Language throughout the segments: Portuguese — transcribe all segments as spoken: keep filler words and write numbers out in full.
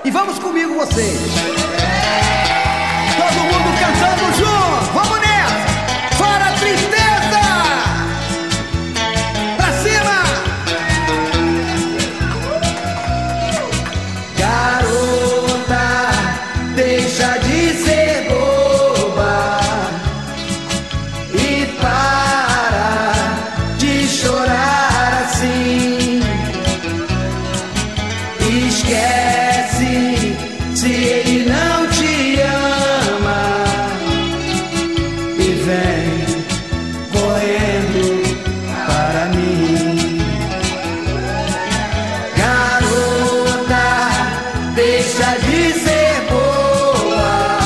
E vamos comigo vocês. Todo mundo cantando junto. Vamos nessa. Fora a tristeza. Pra cima. Garota, deixa de ser boba e para de chorar assim. Esquece se ele não te ama e vem correndo para mim. Garota, deixa de ser boa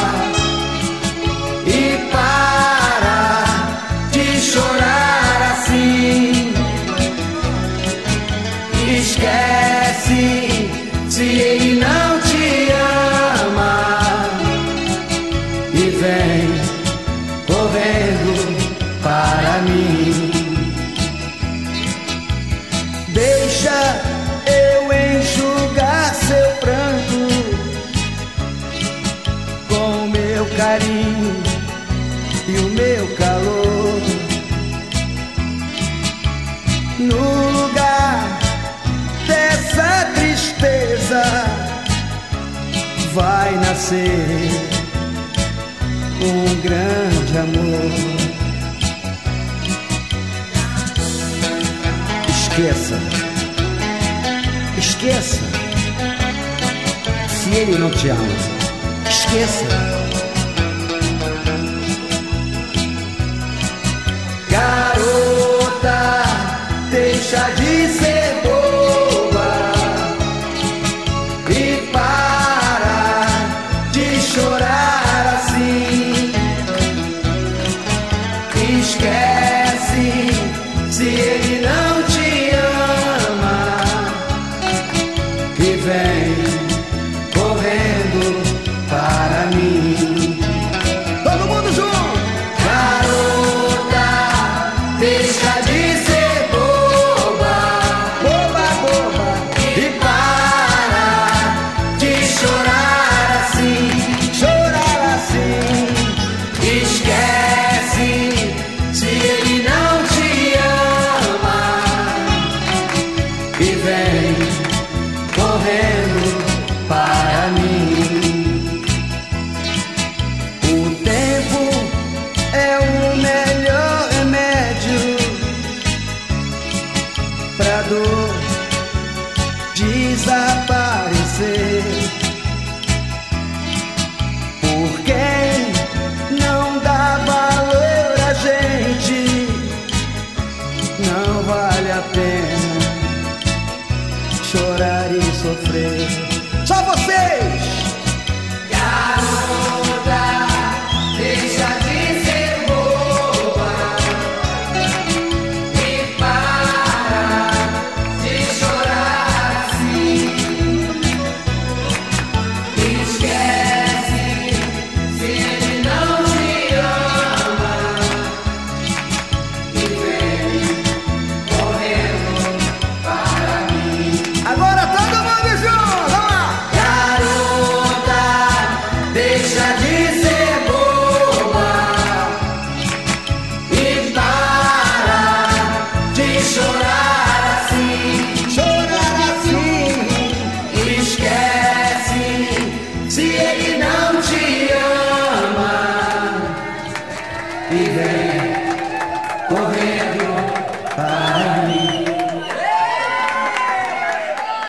e para de chorar assim. Esquece se ele não te ama e vem correndo para mim. Deixa eu enxugar seu pranto com o meu carinho e o meu calor. No lugar dessa tristeza vai nascer um grande amor. Esqueça, esqueça se ele não te ama. Esqueça. Garota, deixa de ser boba e para de chorar assim. Esquece se ele não te ama e vem correndo para mim. Todo mundo junto! Garota, deixa de ser boba, boba, boba e para de chorar assim, chorar assim. Esquece se ele não te ama e vem correndo para mim. O tempo é o melhor remédio pra dor desaparecer. Por quem não dá valor a gente, não vale a pena chorar e sofrer. Só vocês! Garota, deixa de ser boba e para de chorar assim. Esquece se ele não te ama e vem correndo para mim. Agora todo mundo junto! Vamos lá! Garota, deixa de ser boba e para de chorar assim, chorar assim. Esquece se ele não te ama e vem correr.